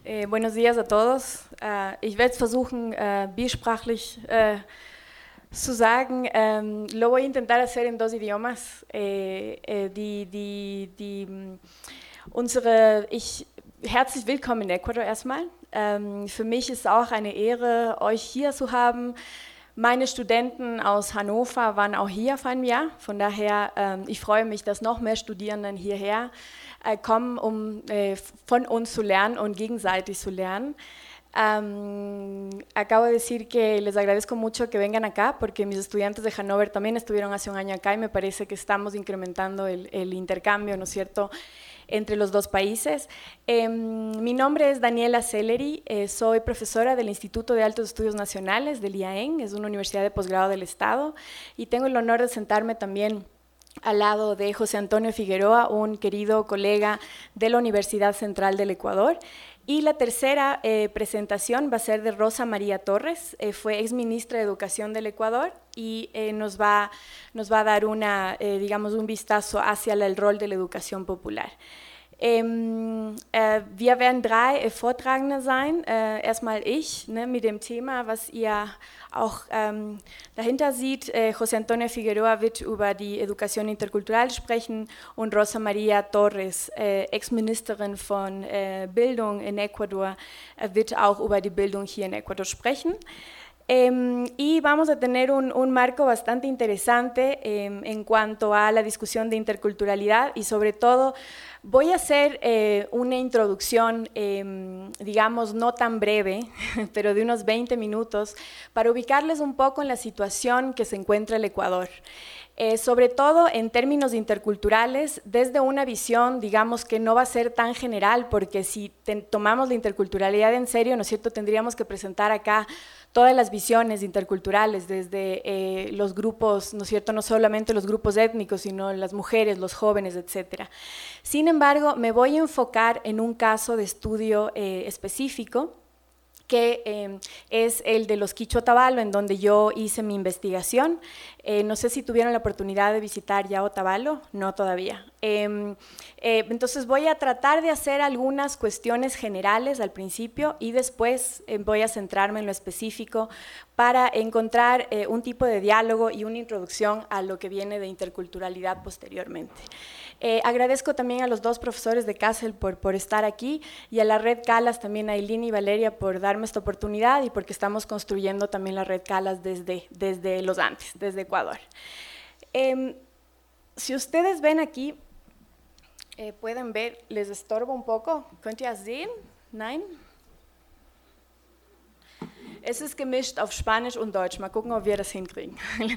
Buenos días a todos. Ich werde versuchen, bisprachlich zu sagen. Lo voy a intentar hacer en dos idiomas. Herzlich willkommen in Ecuador erstmal. Für mich ist es auch eine Ehre, euch hier zu haben. Meine Studenten aus Hannover waren auch hier vor einem Jahr. Von daher, ich freue mich, dass noch mehr Studierenden hierher kommen, um von uns zu lernen und gegenseitig zu lernen. Acabo de decir que les agradezco mucho que vengan acá porque mis estudiantes de Hannover también estuvieron hace un año acá y me parece que estamos incrementando el intercambio, ¿no es cierto?, entre los dos países. Mi nombre es Daniela Sellery, soy profesora del Instituto de Altos Estudios Nacionales del IAEN, es una universidad de posgrado del Estado, y tengo el honor de sentarme también al lado de José Antonio Figueroa, un querido colega de la Universidad Central del Ecuador. Y la tercera presentación va a ser de Rosa María Torres, fue exministra de Educación del Ecuador y nos va a dar digamos, un vistazo hacia el rol de la educación popular. Wir werden drei Vortragende sein, erstmal ich, mit dem Thema, was ihr auch dahinter seht. José Antonio Figueroa wird über die Educación intercultural sprechen und Rosa María Torres, Ex-Ministerin von Bildung in Ecuador, wird auch über die Bildung hier in Ecuador sprechen. Y vamos a tener un marco bastante interesante en cuanto a la discusión de interculturalidad y sobre todo voy a hacer una introducción, digamos, no tan breve, pero de unos 20 minutos, para ubicarles un poco en la situación que se encuentra el Ecuador. Sobre todo en términos interculturales, desde una visión, digamos, que no va a ser tan general, porque si tomamos la interculturalidad en serio, ¿no es cierto?, tendríamos que presentar acá todas las visiones interculturales, desde los grupos, ¿no es cierto?, no solamente los grupos étnicos, sino las mujeres, los jóvenes, etc. Sin embargo, me voy a enfocar en un caso de estudio específico, que es el de los Quichua Otavalo, en donde yo hice mi investigación. No sé si tuvieron la oportunidad de visitar ya Otavalo, no todavía. Entonces voy a tratar de hacer algunas cuestiones generales al principio y después voy a centrarme en lo específico para encontrar un tipo de diálogo y una introducción a lo que viene de interculturalidad posteriormente. Agradezco también a los dos profesores de Kassel por estar aquí y a la Red Calas, también a Eileen y Valeria por darme esta oportunidad y porque estamos construyendo también la Red Calas desde los Andes, desde Ecuador. Si ustedes ven aquí, pueden ver, ¿les estorbo un poco? ¿Könnt ihr sehen? Nein? Es ist gemischt auf Spanisch und Deutsch. Mal gucken, ob wir das hinkriegen.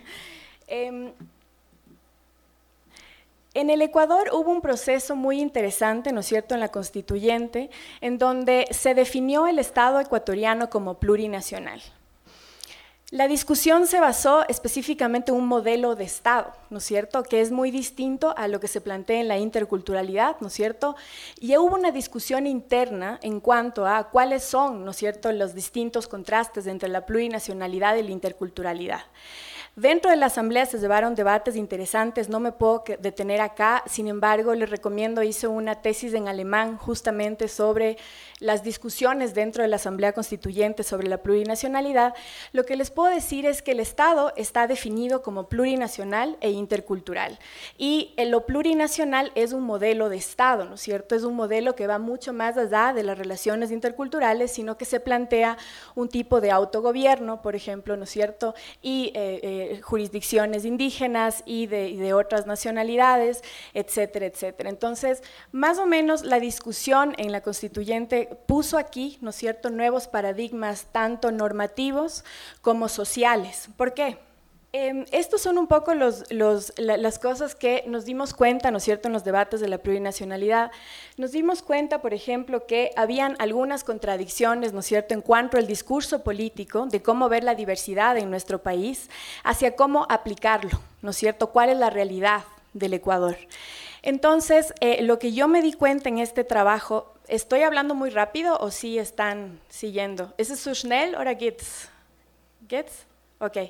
En el Ecuador hubo un proceso muy interesante, ¿no es cierto?, en la constituyente, en donde se definió el Estado ecuatoriano como plurinacional. La discusión se basó específicamente en un modelo de Estado, ¿no es cierto?, que es muy distinto a lo que se plantea en la interculturalidad, ¿no es cierto?, y hubo una discusión interna en cuanto a cuáles son, ¿no es cierto?, los distintos contrastes entre la plurinacionalidad y la interculturalidad. Dentro de la asamblea se llevaron debates interesantes, no me puedo detener acá, sin embargo les recomiendo, hice una tesis en alemán justamente sobre las discusiones dentro de la asamblea constituyente sobre la plurinacionalidad. Lo que les puedo decir es que el Estado está definido como plurinacional e intercultural y lo plurinacional es un modelo de Estado, ¿no es cierto?, es un modelo que va mucho más allá de las relaciones interculturales, sino que se plantea un tipo de autogobierno, por ejemplo, ¿no es cierto?, y jurisdicciones indígenas y de otras nacionalidades, etcétera, etcétera. Entonces, más o menos la discusión en la constituyente puso aquí, ¿no es cierto?, nuevos paradigmas tanto normativos como sociales. ¿Por qué? Estos son un poco las cosas que nos dimos cuenta, ¿no es cierto?, en los debates de la plurinacionalidad. Nos dimos cuenta, por ejemplo, que habían algunas contradicciones, ¿no es cierto?, en cuanto al discurso político, de cómo ver la diversidad en nuestro país, hacia cómo aplicarlo, ¿no es cierto?, cuál es la realidad del Ecuador. Entonces, lo que yo me di cuenta en este trabajo, ¿estoy hablando muy rápido o sí están siguiendo? ¿Es eso schnell o geht's? ¿Geht's? Ok.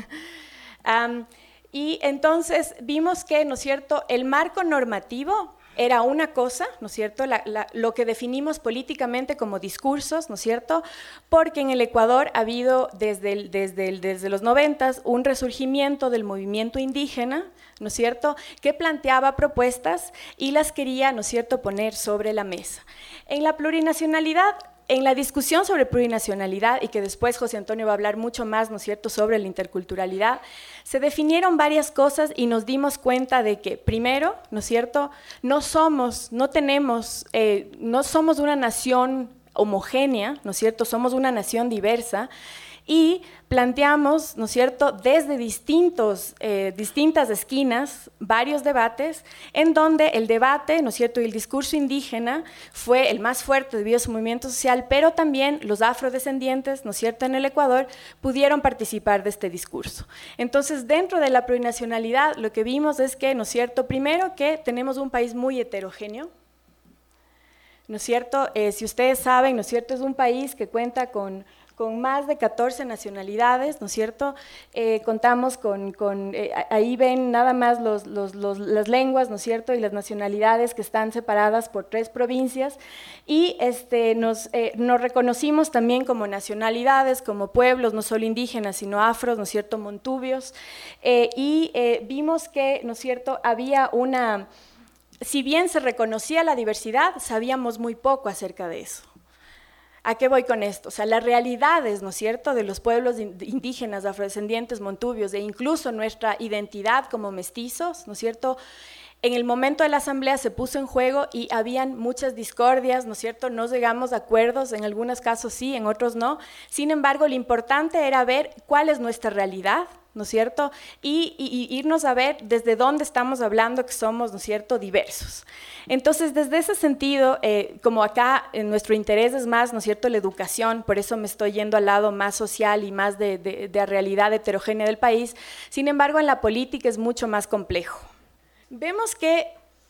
Y entonces vimos que, ¿no es cierto?, el marco normativo era una cosa, ¿no es cierto?, lo que definimos políticamente como discursos, ¿no es cierto?, porque en el Ecuador ha habido desde los 90 un resurgimiento del movimiento indígena, ¿no es cierto?, que planteaba propuestas y las quería, ¿no es cierto?, poner sobre la mesa. En la plurinacionalidad, en la discusión sobre plurinacionalidad, y que después José Antonio va a hablar mucho más, ¿no es cierto?, sobre la interculturalidad, se definieron varias cosas y nos dimos cuenta de que, primero, ¿no es cierto?, no somos una nación homogénea, ¿no es cierto?, somos una nación diversa, y planteamos, ¿no es cierto?, desde distintas esquinas, varios debates, en donde el debate, ¿no es cierto?, y el discurso indígena fue el más fuerte debido a su movimiento social, pero también los afrodescendientes, ¿no es cierto?, en el Ecuador, pudieron participar de este discurso. Entonces, dentro de la plurinacionalidad, lo que vimos es que, ¿no es cierto?, primero que tenemos un país muy heterogéneo, ¿no es cierto? Si ustedes saben, ¿no es cierto?, es un país que cuenta con más de 14 nacionalidades, ¿no es cierto? Contamos ahí ven nada más las lenguas, ¿no es cierto?, y las nacionalidades que están separadas por 3 provincias, y nos reconocimos también como nacionalidades, como pueblos, no solo indígenas, sino afros, ¿no es cierto?, montubios, y vimos que, ¿no es cierto?, había si bien se reconocía la diversidad, sabíamos muy poco acerca de eso. ¿A qué voy con esto? O sea, las realidades, ¿no es cierto?, de los pueblos indígenas, afrodescendientes, montubios, e incluso nuestra identidad como mestizos, ¿no es cierto?, en el momento de la asamblea se puso en juego y habían muchas discordias, ¿no es cierto?, no llegamos a acuerdos, en algunos casos sí, en otros no. Sin embargo, lo importante era ver cuál es nuestra realidad, ¿no es cierto?, y irnos a ver desde dónde estamos hablando que somos, ¿no es cierto?, diversos. Entonces, desde ese sentido, como acá nuestro interés es más, ¿no es cierto?, la educación, por eso me estoy yendo al lado más social y más de la realidad heterogénea del país. Sin embargo, en la política es mucho más complejo. Vemos que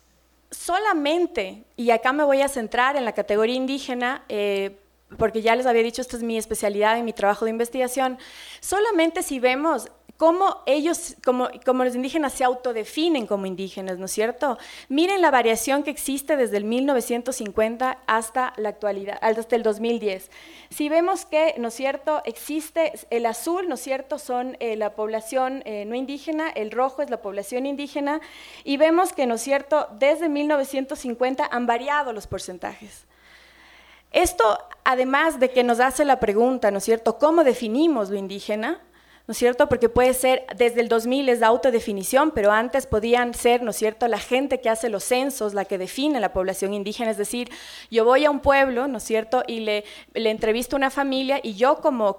solamente, y acá me voy a centrar en la categoría indígena, porque ya les había dicho, esta es mi especialidad en mi trabajo de investigación, solamente si vemos cómo ellos, como los indígenas se autodefinen como indígenas, ¿no es cierto? Miren la variación que existe desde el 1950 hasta la actualidad, hasta el 2010. Si vemos que, ¿no es cierto?, existe el azul, ¿no es cierto?, son la población no indígena, el rojo es la población indígena, y vemos que, ¿no es cierto?, desde 1950 han variado los porcentajes. Esto, además de que nos hace la pregunta, ¿no es cierto?, ¿cómo definimos lo indígena?, ¿no es cierto?, porque puede ser, desde el 2000 es la autodefinición, pero antes podían ser, ¿no es cierto?, la gente que hace los censos, la que define la población indígena, es decir, yo voy a un pueblo, ¿no es cierto?, y le entrevisto a una familia, y yo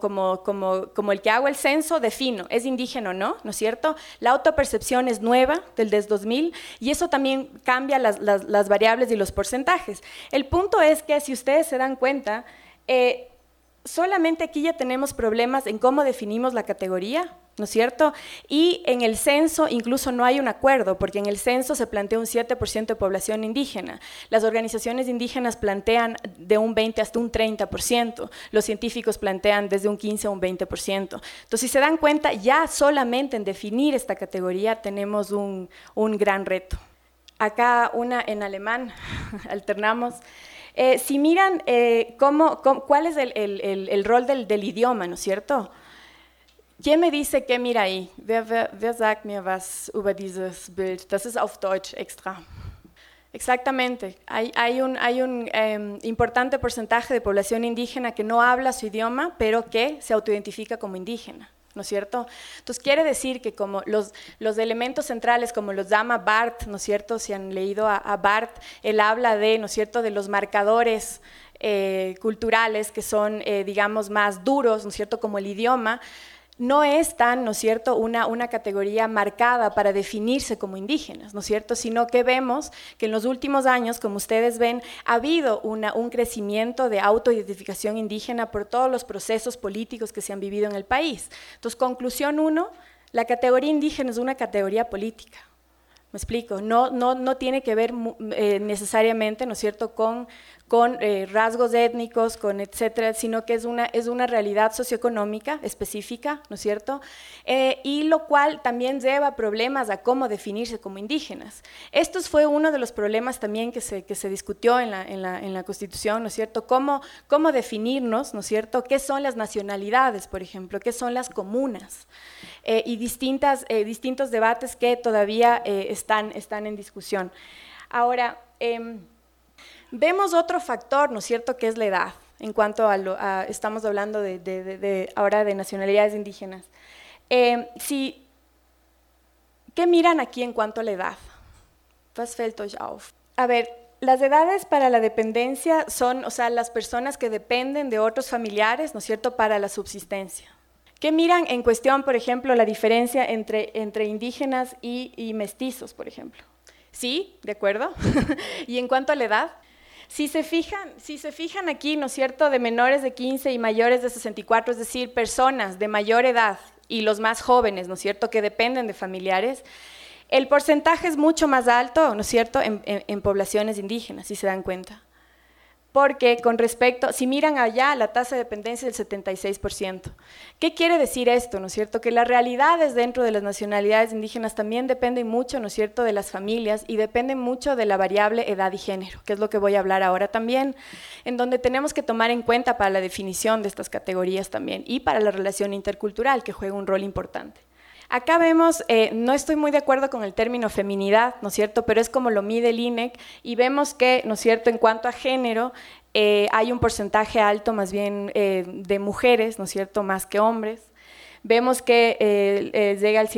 como el que hago el censo defino, ¿es indígena o no?, ¿no es cierto? La autopercepción es nueva, desde 2000, y eso también cambia las variables y los porcentajes. El punto es que, si ustedes se dan cuenta, solamente aquí ya tenemos problemas en cómo definimos la categoría, ¿no es cierto? Y en el censo incluso no hay un acuerdo, porque en el censo se plantea un 7% de población indígena. Las organizaciones indígenas plantean de un 20 hasta un 30%, los científicos plantean desde un 15 a un 20%. Entonces, si se dan cuenta, ya solamente en definir esta categoría tenemos un gran reto. Acá una en alemán, alternamos. Si miran cuál es el rol del idioma, ¿no es cierto? ¿Quién me dice qué mira ahí? Wer sagt mir was über dieses Bild? Das ist auf Deutsch extra. Exactamente, hay un importante porcentaje de población indígena que no habla su idioma, pero que se autoidentifica como indígena, ¿no es cierto? Entonces quiere decir que como los elementos centrales, como los llama Barth, ¿no es cierto? Si han leído a Barth, él habla de, ¿no es cierto?, de los marcadores culturales que son, digamos, más duros, ¿no es cierto?, como el idioma. No es tan, ¿no es cierto?, una categoría marcada para definirse como indígenas, ¿no es cierto?, sino que vemos que en los últimos años, como ustedes ven, ha habido un crecimiento de autoidentificación indígena por todos los procesos políticos que se han vivido en el país. Entonces, conclusión 1, la categoría indígena es una categoría política. ¿Me explico? No tiene que ver necesariamente, ¿no es cierto?, con con rasgos étnicos, con etcétera, sino que es una realidad socioeconómica específica, ¿no es cierto? Y lo cual también lleva problemas a cómo definirse como indígenas. Esto fue uno de los problemas también que se discutió en la Constitución, ¿no es cierto? Cómo definirnos, ¿no es cierto? ¿Qué son las nacionalidades, por ejemplo? ¿Qué son las comunas? Y distintos debates que todavía están en discusión. Ahora, vemos otro factor, ¿no es cierto?, que es la edad, en cuanto estamos hablando ahora de nacionalidades indígenas. ¿Qué miran aquí en cuanto a la edad? Was fällt euch auf? A ver, las edades para la dependencia son, o sea, las personas que dependen de otros familiares, ¿no es cierto?, para la subsistencia. ¿Qué miran en cuestión, por ejemplo, la diferencia entre indígenas y mestizos, por ejemplo? Sí, de acuerdo. Y en cuanto a la edad, si se fijan aquí, ¿no es cierto?, de menores de 15 y mayores de 64, es decir, personas de mayor edad y los más jóvenes, ¿no es cierto?, que dependen de familiares, el porcentaje es mucho más alto, ¿no es cierto?, en poblaciones indígenas, si se dan cuenta. Porque con respecto, si miran allá, la tasa de dependencia es del 76%. ¿Qué quiere decir esto, no es cierto? Que las realidades dentro de las nacionalidades indígenas también dependen mucho, ¿no es cierto?, de las familias y dependen mucho de la variable edad y género, que es lo que voy a hablar ahora también, en donde tenemos que tomar en cuenta para la definición de estas categorías también y para la relación intercultural, que juega un rol importante. Acá vemos, no estoy muy de acuerdo con el término feminidad, ¿no es cierto?, pero es como lo mide el INEC y vemos que, ¿no es cierto?, en cuanto a género, hay un porcentaje alto más bien de mujeres, ¿no es cierto?, más que hombres. Vemos que llega al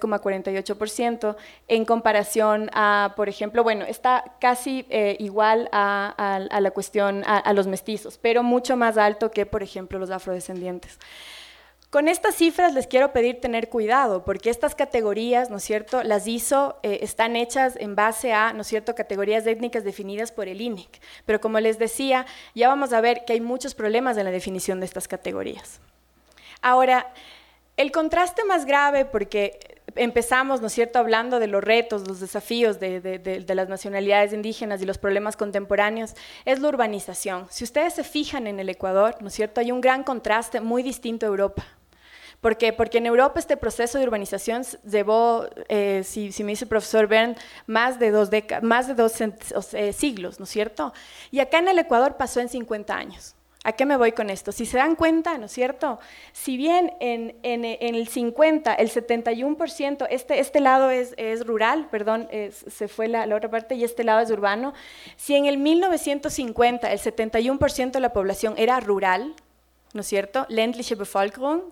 103,48% en comparación a, por ejemplo, bueno, está casi igual a la cuestión, a los mestizos, pero mucho más alto que, por ejemplo, los afrodescendientes. Con estas cifras les quiero pedir tener cuidado, porque estas categorías, ¿no es cierto?, las hizo, están hechas en base a, ¿no es cierto?, categorías étnicas definidas por el INEC. Pero como les decía, ya vamos a ver que hay muchos problemas en la definición de estas categorías. Ahora, el contraste más grave, porque empezamos, ¿no es cierto?, hablando de los retos, los desafíos de las nacionalidades indígenas y los problemas contemporáneos, es la urbanización. Si ustedes se fijan en el Ecuador, ¿no es cierto?, hay un gran contraste muy distinto a Europa. ¿Por qué? Porque en Europa este proceso de urbanización llevó, si me dice el profesor Bern, más de dos siglos, ¿no es cierto? Y acá en el Ecuador pasó en 50 años. ¿A qué me voy con esto? Si se dan cuenta, ¿no es cierto? Si bien en el 50, el 71%, este lado es rural, perdón, se fue la otra parte y este lado es urbano. Si en el 1950 el 71% de la población era rural, ¿no es cierto? Ländliche Bevölkerung,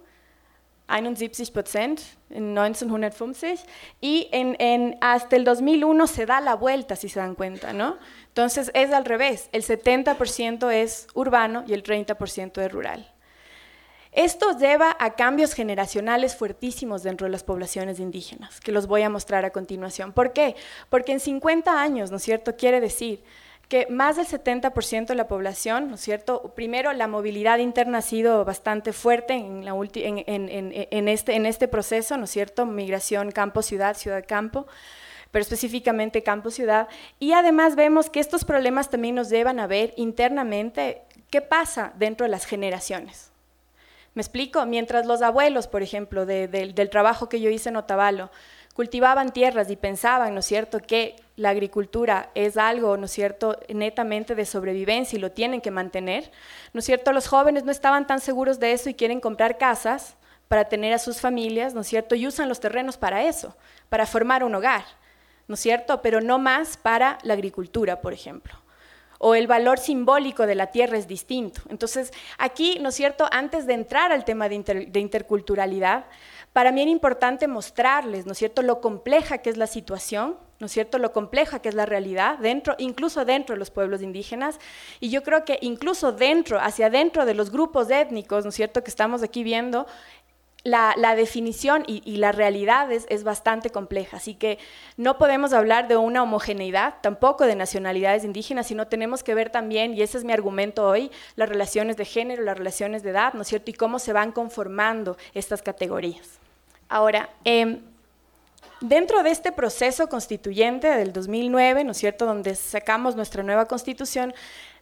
71% en 1950, y hasta el 2001 se da la vuelta, si se dan cuenta, ¿no? Entonces es al revés, el 70% es urbano y el 30% es rural. Esto lleva a cambios generacionales fuertísimos dentro de las poblaciones indígenas, que los voy a mostrar a continuación. ¿Por qué? Porque en 50 años, ¿no es cierto?, quiere decir que más del 70% de la población, ¿no es cierto?, primero la movilidad interna ha sido bastante fuerte en este proceso, ¿no es cierto?, migración campo-ciudad, ciudad-campo, pero específicamente campo-ciudad, y además vemos que estos problemas también nos llevan a ver internamente qué pasa dentro de las generaciones. ¿Me explico? Mientras los abuelos, por ejemplo, del trabajo que yo hice en Otavalo, cultivaban tierras y pensaban, ¿no es cierto?, que la agricultura es algo, ¿no es cierto?, netamente de sobrevivencia y lo tienen que mantener, ¿no es cierto?, los jóvenes no estaban tan seguros de eso y quieren comprar casas para tener a sus familias, ¿no es cierto?, y usan los terrenos para eso, para formar un hogar, ¿no es cierto?, pero no más para la agricultura, por ejemplo. O el valor simbólico de la tierra es distinto. Entonces, aquí, ¿no es cierto?, antes de entrar al tema de interculturalidad, para mí era importante mostrarles, ¿no es cierto?, lo compleja que es la situación, ¿no es cierto?, lo compleja que es la realidad, incluso dentro de los pueblos indígenas, y yo creo que incluso hacia adentro de los grupos étnicos, ¿no es cierto?, que estamos aquí viendo, la definición y la realidad es bastante compleja, así que no podemos hablar de una homogeneidad, tampoco de nacionalidades indígenas, sino tenemos que ver también, y ese es mi argumento hoy, las relaciones de género, las relaciones de edad, ¿no es cierto?, y cómo se van conformando estas categorías. Ahora, dentro de este proceso constituyente del 2009, ¿no es cierto?, donde sacamos nuestra nueva constitución,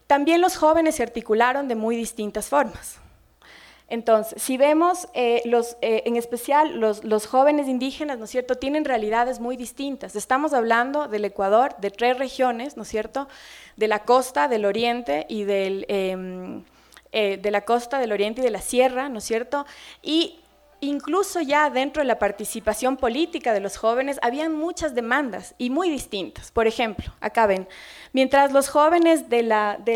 también los jóvenes se articularon de muy distintas formas. Entonces, si vemos, en especial los jóvenes indígenas, ¿no es cierto?, tienen realidades muy distintas. Estamos hablando del Ecuador, de 3 regiones, ¿no es cierto?, de la costa, del oriente y de la costa, del oriente y de la sierra, ¿no es cierto?, y incluso ya dentro de la participación política de los jóvenes habían muchas demandas y muy distintas. Por ejemplo, acá ven, mientras los jóvenes de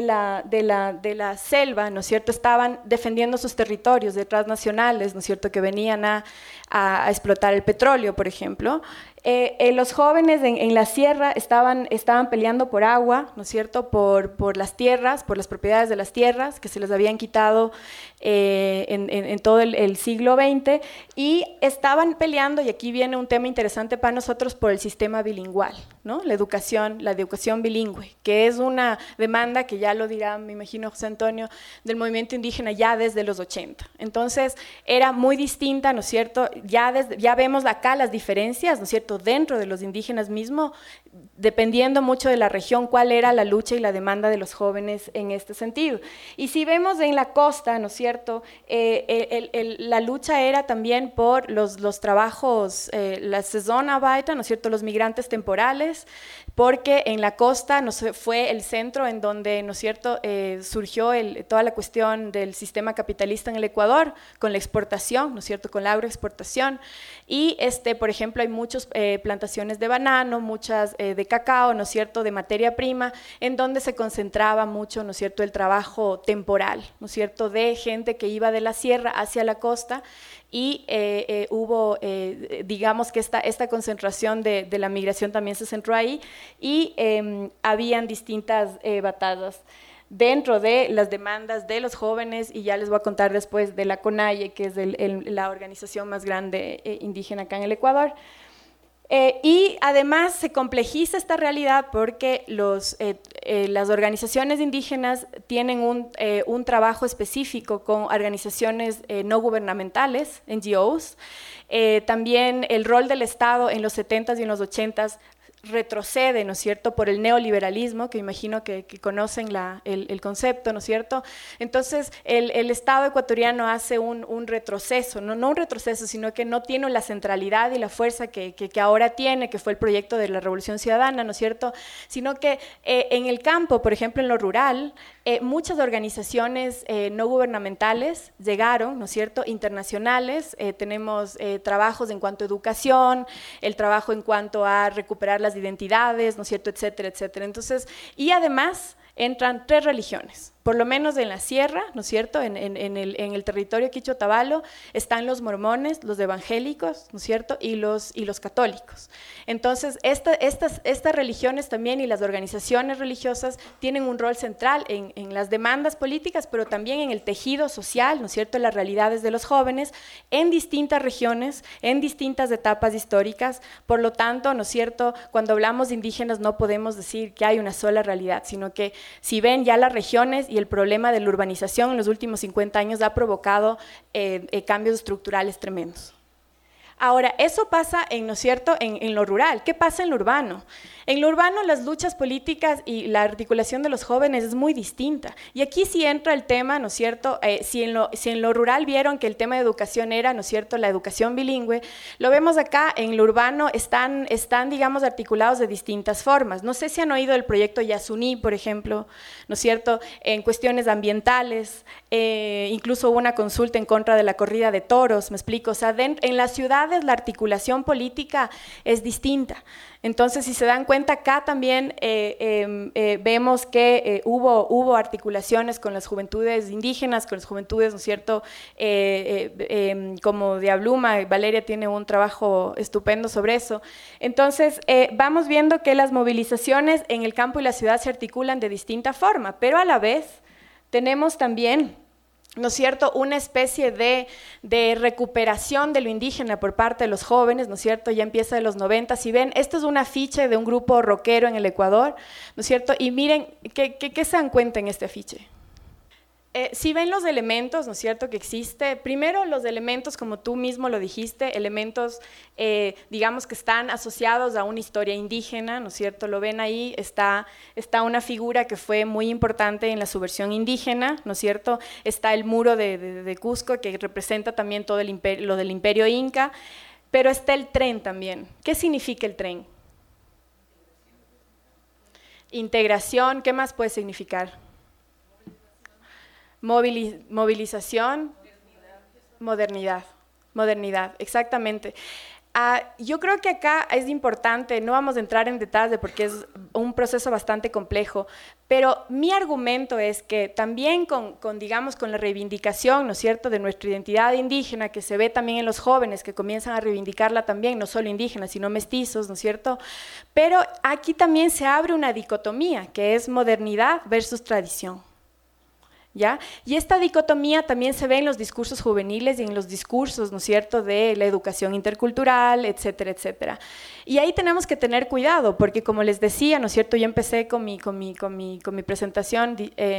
la selva, ¿no es cierto?, estaban defendiendo sus territorios de transnacionales, ¿no es cierto?, que venían a explotar el petróleo, por ejemplo, los jóvenes en la sierra estaban peleando por agua, ¿no es cierto?, por las tierras, por las propiedades de las tierras que se les habían quitado en todo el siglo XX, y estaban peleando, y aquí viene un tema interesante para nosotros, por el sistema bilingüal, ¿no?, la educación bilingüe, que es una demanda que ya lo dirá, me imagino, José Antonio, del movimiento indígena ya desde los 80. Entonces, era muy distinta, ¿no es cierto?, ya vemos acá las diferencias, ¿no es cierto?, dentro de los indígenas mismo, dependiendo mucho de la región, cuál era la lucha y la demanda de los jóvenes en este sentido. Y si vemos en la costa, ¿no es cierto?, la lucha era también por los trabajos, la Saisonarbeit, ¿no es cierto?, los migrantes temporales, porque en la costa fue el centro en donde, ¿no es cierto?, surgió toda la cuestión del sistema capitalista en el Ecuador, con la exportación, ¿no es cierto?, con la agroexportación, y por ejemplo hay muchas plantaciones de banano, muchas de cacao, ¿no es cierto?, de materia prima, en donde se concentraba mucho, ¿no es cierto?, el trabajo temporal, ¿no es cierto?, de gente que iba de la sierra hacia la costa, y hubo, digamos que esta concentración de la migración también se centró ahí, y habían distintas batallas dentro de las demandas de los jóvenes, y ya les voy a contar después de la CONAIE, que es la organización más grande indígena acá en el Ecuador. Y además se complejiza esta realidad porque las organizaciones indígenas tienen un trabajo específico con organizaciones no gubernamentales, NGOs. También el rol del Estado en los 70s y en los 80s retrocede, ¿no es cierto?, por el neoliberalismo, que imagino que conocen el concepto, ¿no es cierto? Entonces, el Estado ecuatoriano hace un retroceso, no un retroceso, sino que no tiene la centralidad y la fuerza que ahora tiene, que fue el proyecto de la Revolución Ciudadana, ¿no es cierto?, sino que en el campo, por ejemplo, en lo rural, muchas organizaciones no gubernamentales llegaron, ¿no es cierto?, internacionales, tenemos trabajos en cuanto a educación, el trabajo en cuanto a recuperar las identidades, ¿no es cierto?, etcétera, etcétera. Entonces, y además entran 3 religiones, por lo menos en la sierra, ¿no es cierto?, en el territorio quicho-tabalo están los mormones, los evangélicos, ¿no es cierto?, y los católicos. Entonces, estas religiones también y las organizaciones religiosas tienen un rol central en las demandas políticas, pero también en el tejido social, ¿no es cierto?, las realidades de los jóvenes en distintas regiones, en distintas etapas históricas. Por lo tanto, ¿no es cierto?, cuando hablamos de indígenas no podemos decir que hay una sola realidad, sino que si ven ya las regiones y el problema de la urbanización en los últimos 50 años ha provocado cambios estructurales tremendos. Ahora, eso pasa, ¿no es cierto?, en lo rural. ¿Qué pasa en lo urbano? En lo urbano las luchas políticas y la articulación de los jóvenes es muy distinta. Y aquí sí entra el tema, ¿no es cierto?, si en lo rural vieron que el tema de educación era, ¿no es cierto?, la educación bilingüe, lo vemos acá, en lo urbano están digamos, articulados de distintas formas. No sé si han oído el proyecto Yasuní, por ejemplo, ¿no es cierto?, en cuestiones ambientales, incluso hubo una consulta en contra de la corrida de toros, me explico, o sea, en las ciudades la articulación política es distinta. Entonces, si se dan cuenta, acá también vemos que hubo articulaciones con las juventudes indígenas, con las juventudes, ¿no es cierto?, como Diabluma, Valeria tiene un trabajo estupendo sobre eso. Entonces, vamos viendo que las movilizaciones en el campo y la ciudad se articulan de distinta forma, pero a la vez tenemos también, ¿no es cierto?, una especie de recuperación de lo indígena por parte de los jóvenes, ¿no es cierto?, ya empieza de los 90. Si ven, esto es un afiche de un grupo rockero en el Ecuador, ¿no es cierto?, y miren, ¿qué se dan cuenta en este afiche? Si ven los elementos, ¿no es cierto?, que existe, primero los elementos, como tú mismo lo dijiste, elementos, digamos, que están asociados a una historia indígena, ¿no es cierto?, lo ven ahí, está una figura que fue muy importante en la subversión indígena, ¿no es cierto?, está el muro de Cusco, que representa también todo lo del imperio inca, pero está el tren también. ¿Qué significa el tren? Integración, ¿qué más puede significar? Movilización, modernidad, exactamente. Yo creo que acá es importante, no vamos a entrar en detalle porque es un proceso bastante complejo, pero mi argumento es que también digamos, con la reivindicación, ¿no es cierto?, de nuestra identidad indígena, que se ve también en los jóvenes que comienzan a reivindicarla también, no solo indígenas, sino mestizos, ¿no es cierto?, pero aquí también se abre una dicotomía, que es modernidad versus tradición. ¿Ya? Y esta dicotomía también se ve en los discursos juveniles y en los discursos, ¿no es cierto?, de la educación intercultural, etcétera, etcétera. Y ahí tenemos que tener cuidado, porque como les decía, ¿no es cierto?, yo empecé con mi presentación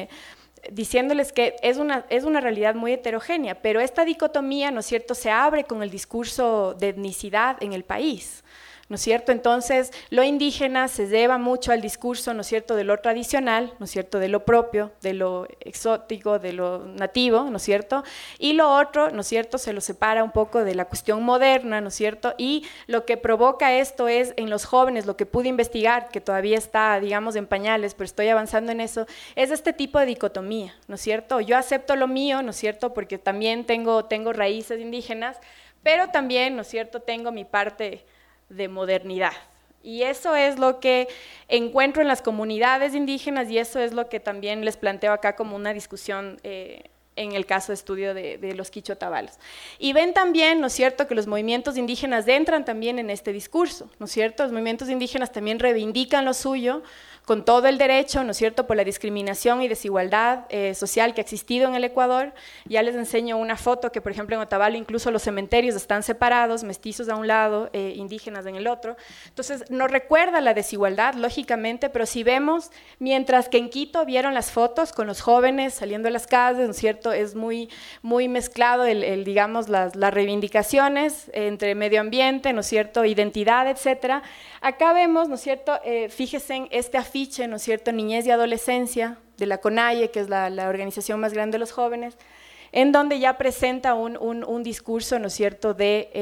diciéndoles que es una realidad muy heterogénea, pero esta dicotomía, ¿no es cierto?, se abre con el discurso de etnicidad en el país, ¿no es cierto? Entonces, lo indígena se lleva mucho al discurso, ¿no es cierto?, de lo tradicional, ¿no es cierto?, de lo propio, de lo exótico, de lo nativo, ¿no es cierto?, y lo otro, ¿no es cierto?, se lo separa un poco de la cuestión moderna, ¿no es cierto?, y lo que provoca esto es, en los jóvenes, lo que pude investigar, que todavía está, digamos, en pañales, pero estoy avanzando en eso, es este tipo de dicotomía, ¿no es cierto? Yo acepto lo mío, ¿no es cierto?, porque también tengo raíces indígenas, pero también, ¿no es cierto?, tengo mi parte de modernidad. Y eso es lo que encuentro en las comunidades indígenas y eso es lo que también les planteo acá como una discusión en el caso de estudio de los quichotabalos. Y ven también, ¿no es cierto?, que los movimientos indígenas entran también en este discurso, ¿no es cierto? Los movimientos indígenas también reivindican lo suyo, con todo el derecho, ¿no es cierto?, por la discriminación y desigualdad social que ha existido en el Ecuador. Ya les enseño una foto que, por ejemplo, en Otavalo incluso los cementerios están separados, mestizos a un lado, indígenas en el otro. Entonces, nos recuerda la desigualdad, lógicamente, pero si vemos, mientras que en Quito vieron las fotos con los jóvenes saliendo de las calles, ¿no es cierto?, es muy mezclado digamos, las reivindicaciones entre medio ambiente, ¿no es cierto?, identidad, etcétera. Acá vemos, ¿no es cierto?, fíjense en este afiche, ¿no es cierto?, Niñez y Adolescencia, de la CONAIE, que es la organización más grande de los jóvenes, en donde ya presenta un discurso, ¿no es cierto?,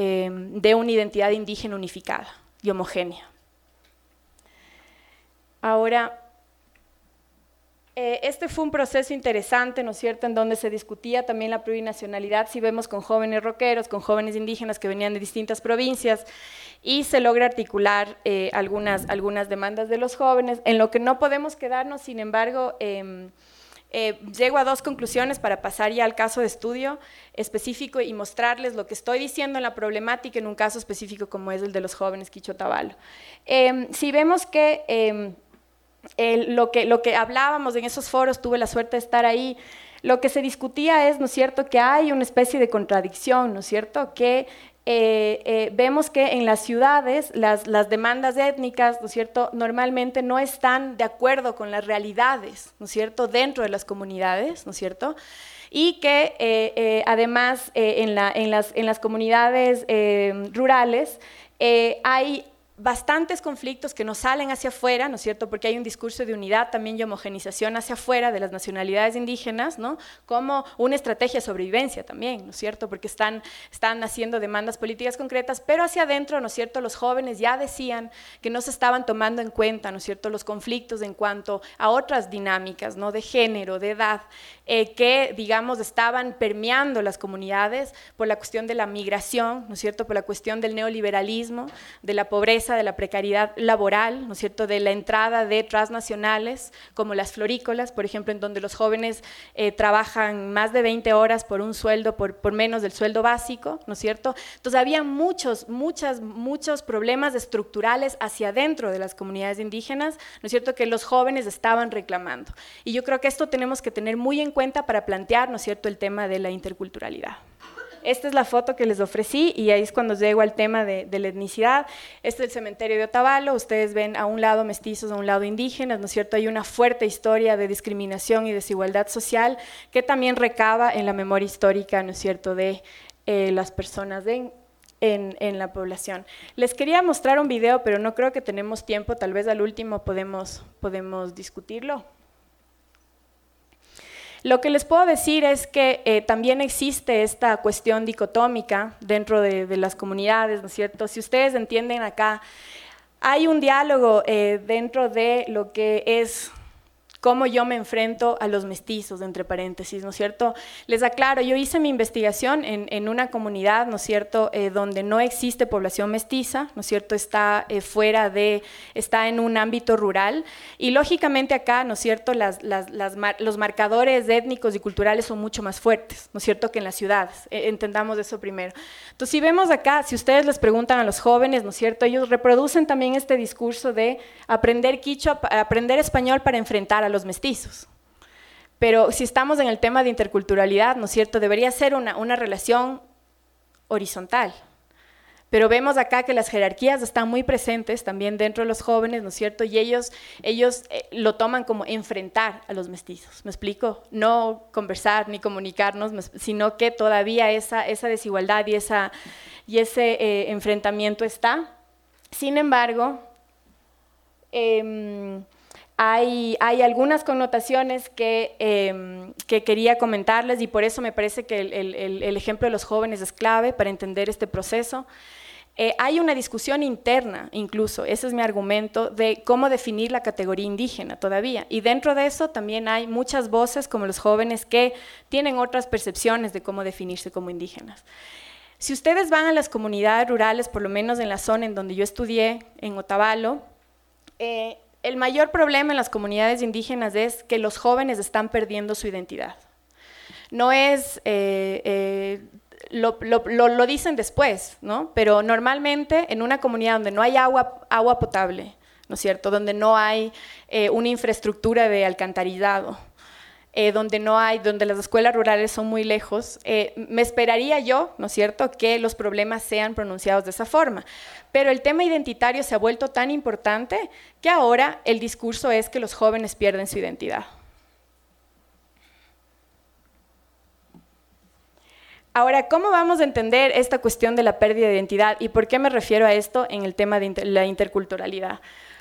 de una identidad indígena unificada y homogénea. Ahora, este fue un proceso interesante, ¿no es cierto?, en donde se discutía también la plurinacionalidad, si vemos con jóvenes roqueros, con jóvenes indígenas que venían de distintas provincias, y se logra articular algunas demandas de los jóvenes, en lo que no podemos quedarnos, sin embargo, llego a dos conclusiones para pasar ya al caso de estudio específico y mostrarles lo que estoy diciendo en la problemática en un caso específico como es el de los jóvenes quichotabalo. Si vemos que lo que hablábamos en esos foros, tuve la suerte de estar ahí, lo que se discutía es, ¿no es cierto?, que hay una especie de contradicción, ¿no es cierto?, que vemos que en las ciudades las demandas étnicas, ¿no es cierto?, normalmente no están de acuerdo con las realidades, ¿no es cierto?, dentro de las comunidades, ¿no es cierto?, y que además en las comunidades rurales hay bastantes conflictos que no salen hacia afuera, ¿no es cierto?, porque hay un discurso de unidad también y homogenización hacia afuera de las nacionalidades indígenas, ¿no?, como una estrategia de sobrevivencia también, ¿no es cierto?, porque están haciendo demandas políticas concretas, pero hacia adentro, ¿no es cierto?, los jóvenes ya decían que no se estaban tomando en cuenta, ¿no es cierto?, los conflictos en cuanto a otras dinámicas, ¿no?, de género, de edad, que, digamos, estaban permeando las comunidades por la cuestión de la migración, ¿no es cierto?, por la cuestión del neoliberalismo, de la pobreza, de la precariedad laboral, ¿no es cierto?, de la entrada de transnacionales como las florícolas, por ejemplo, en donde los jóvenes trabajan más de 20 horas por un sueldo, por menos del sueldo básico, ¿no es cierto? Entonces había muchos problemas estructurales hacia adentro de las comunidades indígenas, ¿no es cierto?, que los jóvenes estaban reclamando. Y yo creo que esto tenemos que tener muy en cuenta para plantear, ¿no es cierto?, el tema de la interculturalidad. Esta es la foto que les ofrecí y ahí es cuando llego al tema de la etnicidad. Este es el cementerio de Otavalo. Ustedes ven a un lado mestizos, a un lado indígenas, ¿no es cierto? Hay una fuerte historia de discriminación y desigualdad social que también recaba en la memoria histórica, ¿no es cierto?, de las personas en la población. Les quería mostrar un video, pero no creo que tenemos tiempo, tal vez al último podemos discutirlo. Lo que les puedo decir es que también existe esta cuestión dicotómica dentro de las comunidades, ¿no es cierto? Si ustedes entienden acá, hay un diálogo dentro de lo que es cómo yo me enfrento a los mestizos, entre paréntesis, ¿no es cierto? Les aclaro, yo hice mi investigación en una comunidad, ¿no es cierto?, donde no existe población mestiza, ¿no es cierto?, está está en un ámbito rural, y lógicamente acá, ¿no es cierto?, los marcadores étnicos y culturales son mucho más fuertes, ¿no es cierto?, que en las ciudades, entendamos eso primero. Entonces, si vemos acá, si ustedes les preguntan a los jóvenes, ¿no es cierto?, ellos reproducen también este discurso de aprender quichua, aprender español para enfrentar a los mestizos. Pero si estamos en el tema de interculturalidad, ¿no es cierto?, debería ser una relación horizontal. Pero vemos acá que las jerarquías están muy presentes también dentro de los jóvenes, ¿no es cierto?, y ellos lo toman como enfrentar a los mestizos, ¿me explico? No conversar ni comunicarnos, sino que todavía esa desigualdad y ese enfrentamiento está. Sin embargo, hay algunas connotaciones que quería comentarles y por eso me parece que el ejemplo de los jóvenes es clave para entender este proceso. Hay una discusión interna, incluso, ese es mi argumento, de cómo definir la categoría indígena todavía. Y dentro de eso también hay muchas voces, como los jóvenes, que tienen otras percepciones de cómo definirse como indígenas. Si ustedes van a las comunidades rurales, por lo menos en la zona en donde yo estudié, en Otavalo, el mayor problema en las comunidades indígenas es que los jóvenes están perdiendo su identidad. No es, lo dicen después, ¿no? Pero normalmente en una comunidad donde no hay agua potable, ¿no es cierto?, donde no hay una infraestructura de alcantarillado, donde las escuelas rurales son muy lejos, me esperaría yo, ¿no es cierto?, que los problemas sean pronunciados de esa forma. Pero el tema identitario se ha vuelto tan importante que ahora el discurso es que los jóvenes pierden su identidad. Ahora, ¿cómo vamos a entender esta cuestión de la pérdida de identidad y por qué me refiero a esto en el tema de la interculturalidad?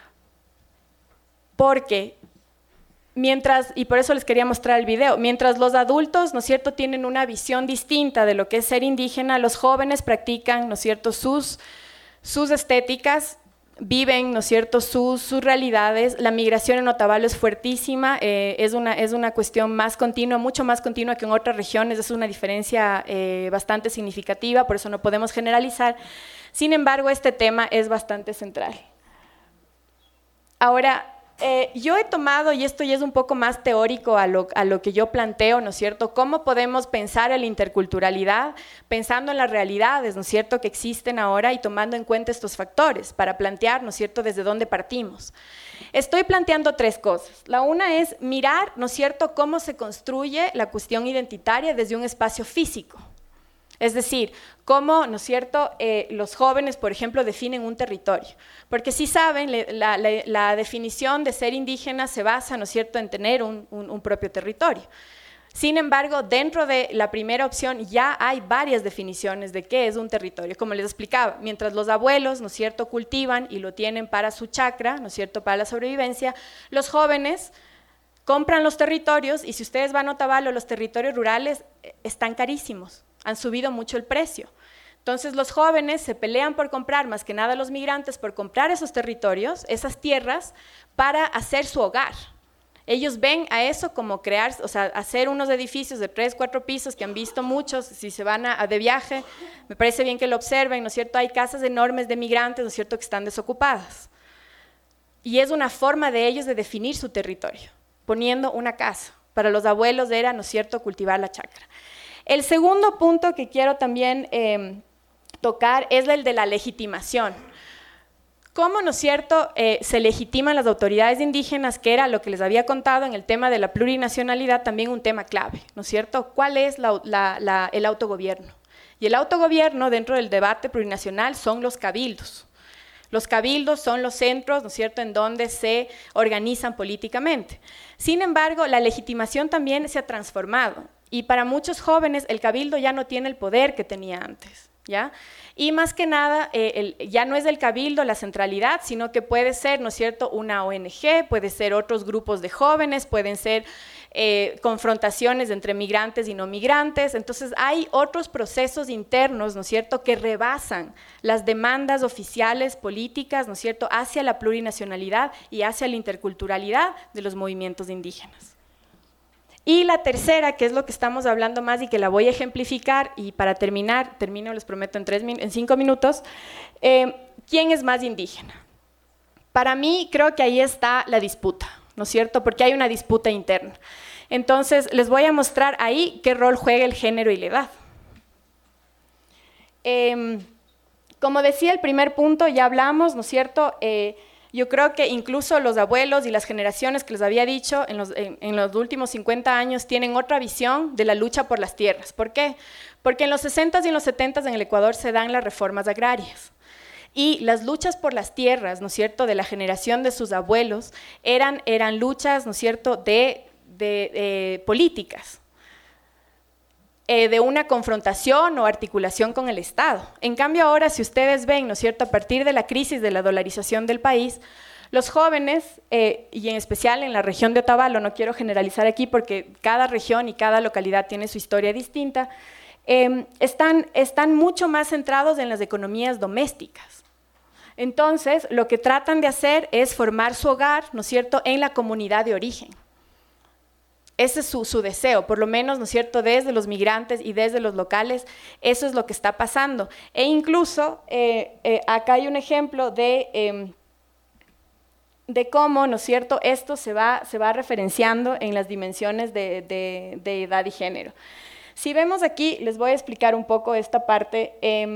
Porque y por eso les quería mostrar el video, mientras los adultos, ¿no es cierto?, tienen una visión distinta de lo que es ser indígena, los jóvenes practican, ¿no es cierto?, sus estéticas, viven, ¿no es cierto?, sus realidades. La migración en Otavalo es fuertísima, es una cuestión más continua, mucho más continua que en otras regiones, es una diferencia bastante significativa, por eso no podemos generalizar. Sin embargo, este tema es bastante central. Ahora, yo he tomado, y esto ya es un poco más teórico a lo que yo planteo, ¿no es cierto?, cómo podemos pensar en la interculturalidad pensando en las realidades, ¿no es cierto?, que existen ahora y tomando en cuenta estos factores para plantear, ¿no es cierto?, desde dónde partimos. Estoy planteando tres cosas. La una es mirar, ¿no es cierto?, cómo se construye la cuestión identitaria desde un espacio físico. Es decir, cómo, ¿no es cierto?, los jóvenes, por ejemplo, definen un territorio. Porque si saben, la definición de ser indígena se basa, ¿no es cierto?, en tener un propio territorio. Sin embargo, dentro de la primera opción ya hay varias definiciones de qué es un territorio. Como les explicaba, mientras los abuelos, ¿no es cierto?, cultivan y lo tienen para su chacra, ¿no es cierto?, para la sobrevivencia, los jóvenes compran los territorios y si ustedes van a Otavalo, los territorios rurales están carísimos. Han subido mucho el precio. Entonces los jóvenes se pelean por comprar, más que nada los migrantes, por comprar esos territorios, esas tierras, para hacer su hogar. Ellos ven a eso como crear, o sea, hacer unos edificios de 3, 4 pisos que han visto muchos, si se van de viaje, me parece bien que lo observen, ¿no es cierto? Hay casas enormes de migrantes, ¿no es cierto?, que están desocupadas. Y es una forma de ellos de definir su territorio, poniendo una casa. Para los abuelos era, ¿no es cierto?, cultivar la chacra. El segundo punto que quiero también tocar es el de la legitimación. ¿Cómo, no es cierto?, se legitiman las autoridades indígenas, que era lo que les había contado en el tema de la plurinacionalidad, también un tema clave, ¿no es cierto? ¿Cuál es el autogobierno? Y el autogobierno dentro del debate plurinacional son los cabildos. Los cabildos son los centros, ¿no es cierto?, en donde se organizan políticamente. Sin embargo, la legitimación también se ha transformado y para muchos jóvenes el cabildo ya no tiene el poder que tenía antes, ¿ya? Y más que nada, ya no es del cabildo la centralidad, sino que puede ser, ¿no es cierto?, una ONG, puede ser otros grupos de jóvenes, pueden ser confrontaciones entre migrantes y no migrantes. Entonces hay otros procesos internos, ¿no es cierto?, que rebasan las demandas oficiales políticas, ¿no es cierto?, hacia la plurinacionalidad y hacia la interculturalidad de los movimientos indígenas. Y la tercera, que es lo que estamos hablando más y que la voy a ejemplificar, y para terminar, termino, les prometo, en 5 minutos, ¿quién es más indígena? Para mí creo que ahí está la disputa, ¿no es cierto?, porque hay una disputa interna. Entonces, les voy a mostrar ahí qué rol juega el género y la edad. Como decía, el primer punto, ya hablamos, ¿no es cierto?, yo creo que incluso los abuelos y las generaciones que les había dicho en los últimos 50 años tienen otra visión de la lucha por las tierras. ¿Por qué? Porque en los 60s y en los 70s en el Ecuador se dan las reformas agrarias. Y las luchas por las tierras, ¿no es cierto?, de la generación de sus abuelos, eran luchas, ¿no es cierto?, de políticas, de una confrontación o articulación con el Estado. En cambio ahora, si ustedes ven, ¿no es cierto?, a partir de la crisis de la dolarización del país, los jóvenes, y en especial en la región de Otavalo, no quiero generalizar aquí porque cada región y cada localidad tiene su historia distinta, están mucho más centrados en las economías domésticas. Entonces, lo que tratan de hacer es formar su hogar, ¿no es cierto?, en la comunidad de origen. Ese es su deseo, por lo menos, ¿no es cierto?, desde los migrantes y desde los locales, eso es lo que está pasando. E incluso, acá hay un ejemplo de cómo, ¿no es cierto?, esto se va referenciando en las dimensiones de edad y género. Si vemos aquí, les voy a explicar un poco esta parte.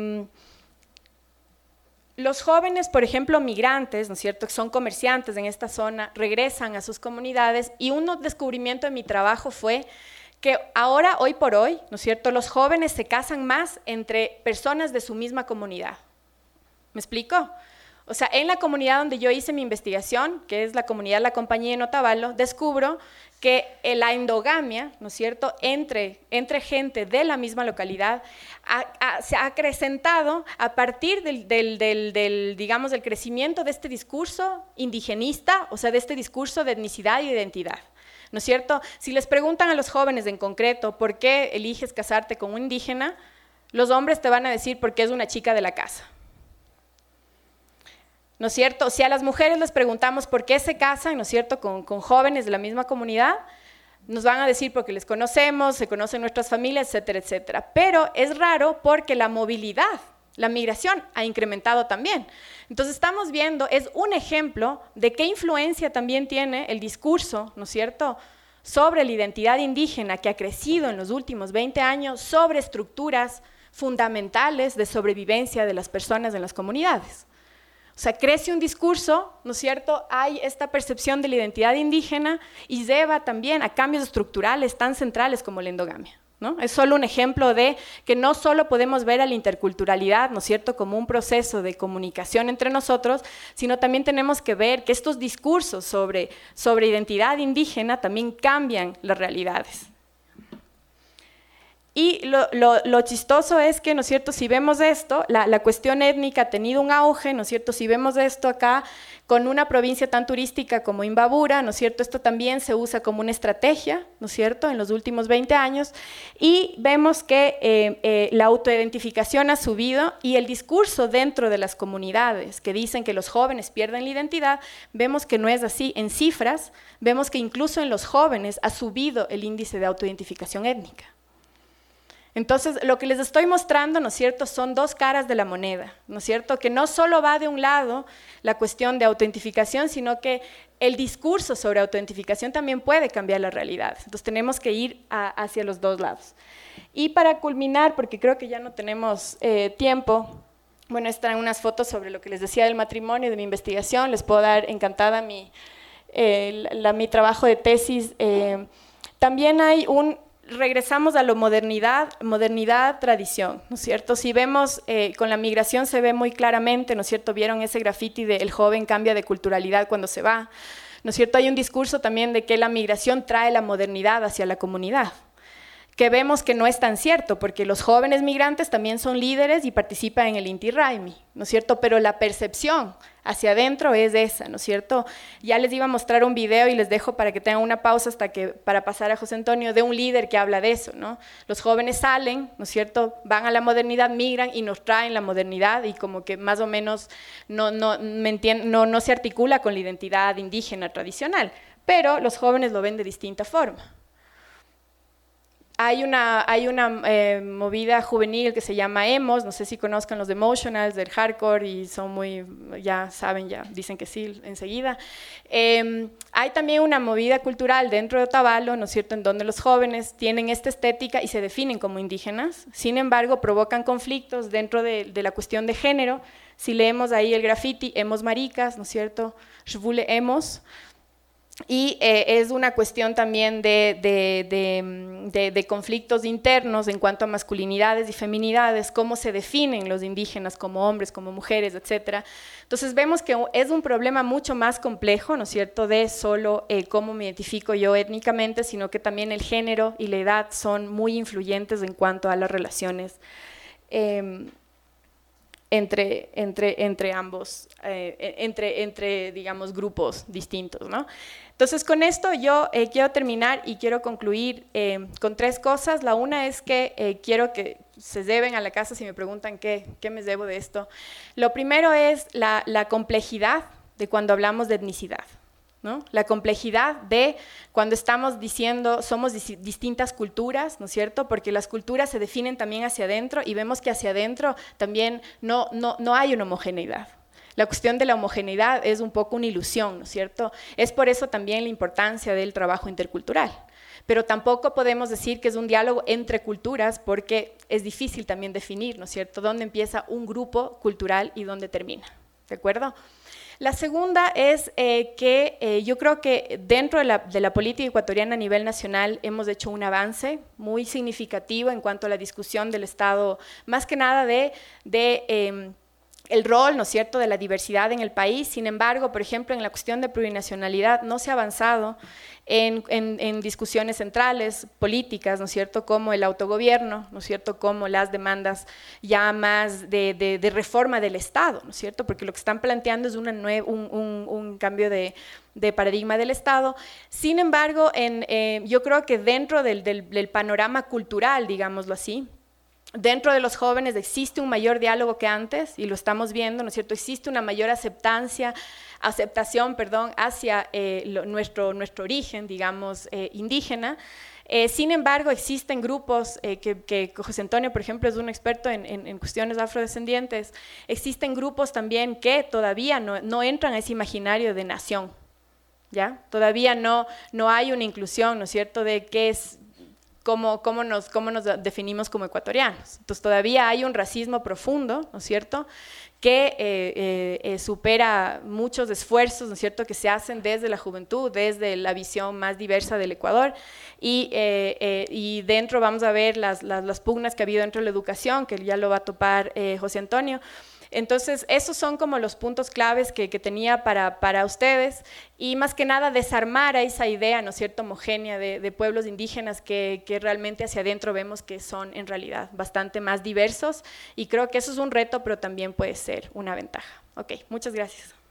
Los jóvenes, por ejemplo, migrantes, ¿no es cierto?, que son comerciantes en esta zona, regresan a sus comunidades y un descubrimiento de mi trabajo fue que ahora, hoy por hoy, ¿no es cierto?, los jóvenes se casan más entre personas de su misma comunidad. ¿Me explico? O sea, en la comunidad donde yo hice mi investigación, que es la comunidad La Compañía en Otavalo, descubro que la endogamia, ¿no es cierto?, entre gente de la misma localidad se ha acrecentado a partir digamos, del crecimiento de este discurso indigenista, o sea, de este discurso de etnicidad y de identidad, ¿no es cierto? Si les preguntan a los jóvenes en concreto por qué eliges casarte con un indígena, los hombres te van a decir porque es una chica de la casa. ¿No es cierto? Si a las mujeres les preguntamos por qué se casan, ¿no es cierto?, con jóvenes de la misma comunidad, nos van a decir porque les conocemos, se conocen nuestras familias, etcétera, etcétera. Pero es raro porque la movilidad, la migración ha incrementado también. Entonces estamos viendo, es un ejemplo de qué influencia también tiene el discurso, ¿no es cierto?, sobre la identidad indígena que ha crecido en los últimos 20 años sobre estructuras fundamentales de sobrevivencia de las personas en las comunidades. O sea, crece un discurso, ¿no es cierto?, hay esta percepción de la identidad indígena y lleva también a cambios estructurales tan centrales como la endogamia, ¿no? Es solo un ejemplo de que no solo podemos ver a la interculturalidad, ¿no es cierto?, como un proceso de comunicación entre nosotros, sino también tenemos que ver que estos discursos sobre identidad indígena también cambian las realidades. Y lo chistoso es que, ¿no es cierto?, si vemos esto, la cuestión étnica ha tenido un auge, ¿no es cierto?, si vemos esto acá con una provincia tan turística como Imbabura, ¿no es cierto?, esto también se usa como una estrategia, ¿no es cierto?, en los últimos 20 años, y vemos que la autoidentificación ha subido y el discurso dentro de las comunidades que dicen que los jóvenes pierden la identidad, vemos que no es así. En cifras, vemos que incluso en los jóvenes ha subido el índice de autoidentificación étnica. Entonces, lo que les estoy mostrando, ¿no es cierto?, son dos caras de la moneda, ¿no es cierto?, que no solo va de un lado la cuestión de autoidentificación, sino que el discurso sobre autoidentificación también puede cambiar la realidad. Entonces, tenemos que ir hacia los dos lados. Y para culminar, porque creo que ya no tenemos tiempo, bueno, están unas fotos sobre lo que les decía del matrimonio, de mi investigación, les puedo dar encantada mi trabajo de tesis. También hay regresamos a lo modernidad, tradición, ¿no es cierto? Si vemos, con la migración se ve muy claramente, ¿no es cierto? Vieron ese graffiti de el joven cambia de culturalidad cuando se va, ¿no es cierto? Hay un discurso también de que la migración trae la modernidad hacia la comunidad, que vemos que no es tan cierto, porque los jóvenes migrantes también son líderes y participan en el Inti Raymi, ¿no es cierto? Pero la percepción hacia adentro es esa, ¿no es cierto? Ya les iba a mostrar un video y les dejo para que tengan una pausa para pasar a José Antonio, de un líder que habla de eso, ¿no? Los jóvenes salen, ¿no es cierto? Van a la modernidad, migran y nos traen la modernidad y como que más o menos no se articula con la identidad indígena tradicional, pero los jóvenes lo ven de distinta forma. Hay una movida juvenil que se llama emos, no sé si conozcan los Emotionals del hardcore y son muy, ya saben, ya dicen que sí enseguida. Hay también una movida cultural dentro de Otavalo, ¿no es cierto?, en donde los jóvenes tienen esta estética y se definen como indígenas, sin embargo provocan conflictos dentro de la cuestión de género. Si leemos ahí el graffiti, emos maricas, ¿no es cierto?, shvule emos. Y es una cuestión también de conflictos internos en cuanto a masculinidades y feminidades, cómo se definen los indígenas como hombres, como mujeres, etc. Entonces vemos que es un problema mucho más complejo, ¿no es cierto?, de solo cómo me identifico yo étnicamente, sino que también el género y la edad son muy influyentes en cuanto a las relaciones entre ambos, digamos, grupos distintos, ¿no? Entonces, con esto yo quiero terminar y quiero concluir con 3 cosas. La una es que quiero que se deben a la casa si me preguntan qué me debo de esto. Lo primero es la complejidad de cuando hablamos de etnicidad, ¿no? La complejidad de cuando estamos diciendo somos distintas culturas, ¿no es cierto? Porque las culturas se definen también hacia adentro y vemos que hacia adentro también no hay una homogeneidad. La cuestión de la homogeneidad es un poco una ilusión, ¿no es cierto? Es por eso también la importancia del trabajo intercultural. Pero tampoco podemos decir que es un diálogo entre culturas porque es difícil también definir, ¿no es cierto?, dónde empieza un grupo cultural y dónde termina, ¿de acuerdo? La segunda es que yo creo que dentro de la política ecuatoriana a nivel nacional hemos hecho un avance muy significativo en cuanto a la discusión del Estado, más que nada el rol, ¿no es cierto?, de la diversidad en el país. Sin embargo, por ejemplo, en la cuestión de plurinacionalidad no se ha avanzado en discusiones centrales, políticas, ¿no es cierto?, como el autogobierno, ¿no es cierto?, como las demandas ya más de reforma del Estado, ¿no es cierto?, porque lo que están planteando es un cambio de paradigma del Estado. Sin embargo, yo creo que dentro del panorama cultural, digámoslo así, dentro de los jóvenes existe un mayor diálogo que antes, y lo estamos viendo, ¿no es cierto? Existe una mayor aceptación, hacia nuestro origen, digamos, indígena. Sin embargo, existen grupos, que José Antonio, por ejemplo, es un experto en cuestiones afrodescendientes, existen grupos también que todavía no entran a ese imaginario de nación, ¿ya? Todavía no hay una inclusión, ¿no es cierto?, de qué es, cómo nos definimos como ecuatorianos. Entonces todavía hay un racismo profundo, ¿no es cierto?, que supera muchos esfuerzos, ¿no es cierto?, que se hacen desde la juventud, desde la visión más diversa del Ecuador, y dentro vamos a ver las pugnas que ha habido dentro de la educación, que ya lo va a topar José Antonio. Entonces, esos son como los puntos claves que tenía para ustedes, y más que nada desarmar a esa idea, ¿no es cierto?, homogénea de pueblos indígenas que realmente hacia adentro vemos que son en realidad bastante más diversos, y creo que eso es un reto, pero también puede ser una ventaja. Ok, muchas gracias.